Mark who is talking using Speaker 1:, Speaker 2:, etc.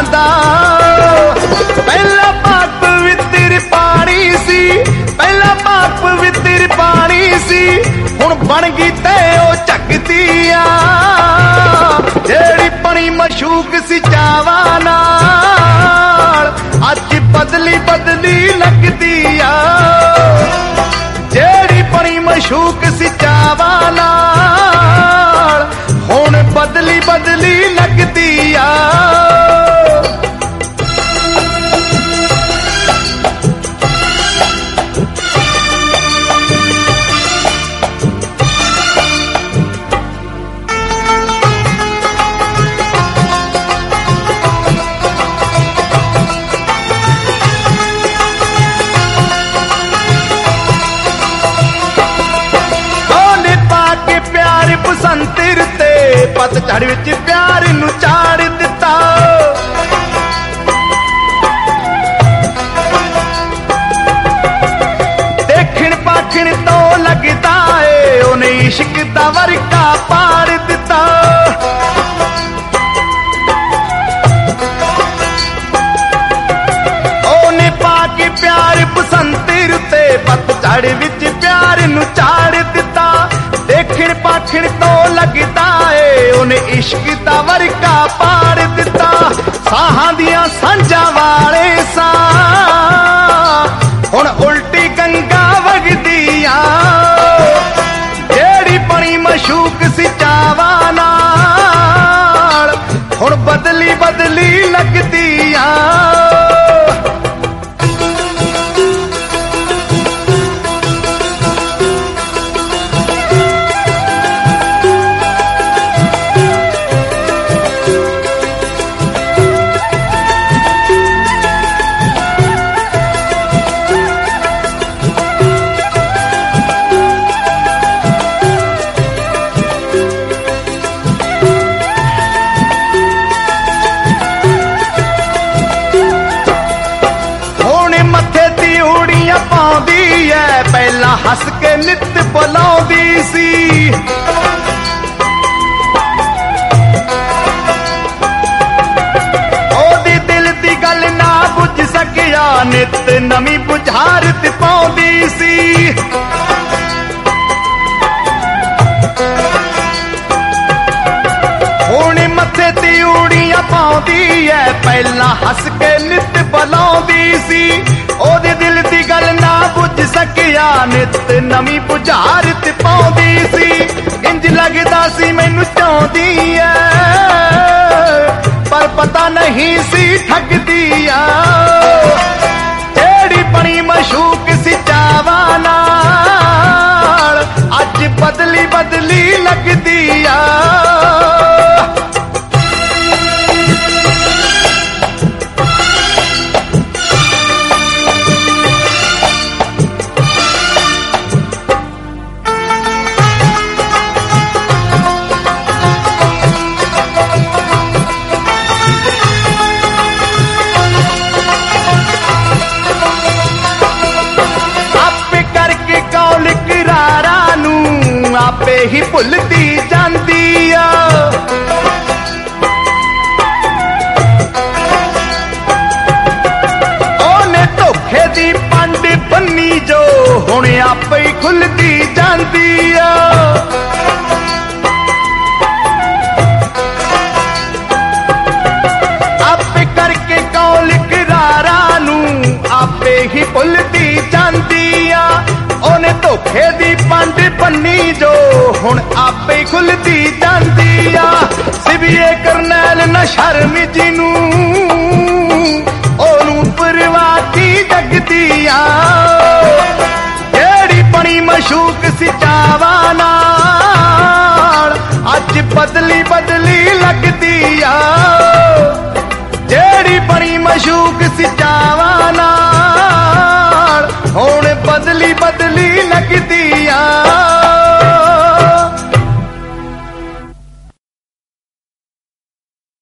Speaker 1: दा। पहला पाक पवित्र पानी सी, पहला पाक पवित्र पानी सी, हुण बन गई ते ओ झकदी आ। जेड़ी बनी मशूक सी चावां नाल, अज बदली बदली लगदी आ। जेड़ी बनी मशूक सी चावां नाल, हुण बदली बदली लगदी आ। बसंतर ते पतझड़ विच प्यार नू चाड़ दिता। देखण पाखण तो लगदा है उन्हें इश्क दा वर्का पाड़ दिता। ओने पाके प्यार बसंतर ते पतझड़ विच प्यार नू चाड़ दिता। देखण पाखण तो लगदा है उन्हें इश्क दा वर्का पाड़ दिता। साहां दियां सांझां वाले सा, हुण उल्टी गंगा वगदी आ। जेड़ी बनी मशूक सी चावां नाल, हुण बदली बदली लगदी आ। पहला हस के नित बुलाउंदी सी, ओदी दिल दी गल ना बुझ सकिया, नित नवी बुझारत पाउंदी सी। हुण मथे ती उड़ियां पाउंदी है, पहला हस के नित बुलाउंदी सी। ओदी दिल दी गल ना बुझ सकिया, नित नवी बुझारत पाउंदी सी। इंज लगदा सी मैनू चाहुंदी है, पर पता नहीं सी ठगदी आ। जेड़ी बनी मशूक सी चावां नाल, अज बदली बदली लगदी आ। आपे ही भुलदी जांदी आ। ओने धोखे दी पंड बन्नी जो, हुण आपे ही खुलदी जांदी आ। आपे करके कौल करारा नू, आपे ही भुलदी जांदी आ। ओने धोखे दी पंड बन्नी जो, हुण आपे खुलदी जांदी आ। सिविए करनैल न शर्म जिनू, ओनू परवाह की जगदी आ। जेड़ी बनी मशूक सी चावां नाल, अज बदली बदली लगदी आ। जेड़ी बनी मशूक सी चावां नाल, हुण बदली बदली लगदी आ।